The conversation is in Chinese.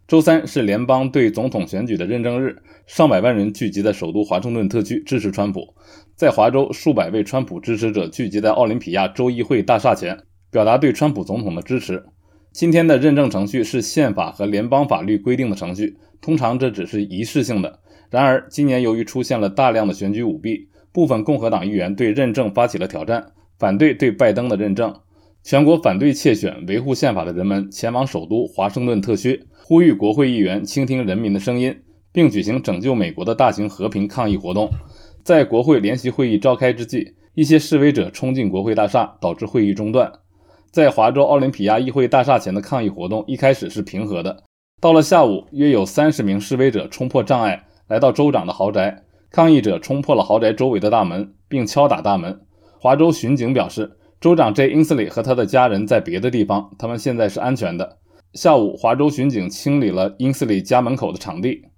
周三是联邦对总统选举的认证日，上百万人聚集在首都华盛顿特区支持川普。在华州，数百位川普支持者聚集在奥林匹亚州议会大厦前，表达对川普总统的支持。今天的认证程序是宪法和联邦法律规定的程序，通常这只是仪式性的。然而，今年由于出现了大量的选举舞弊，部分共和党议员对认证发起了挑战，反对对拜登的认证。全国反对窃选、维护宪法的人们前往首都华盛顿特区，呼吁国会议员倾听人民的声音，并举行拯救美国的大型和平抗议活动。在国会联席会议召开之际，一些示威者冲进国会大厦，导致会议中断。在华州奥林匹亚议会大厦前的抗议活动一开始是平和的，到了下午，约有30名示威者冲破障碍，来到州长的豪宅。抗议者冲破了豪宅周围的大门，并敲打大门。华州巡警表示，州长 Jay Inslee 和他的家人在别的地方，他们现在是安全的。下午，华州巡警清理了 Inslee 家门口的场地。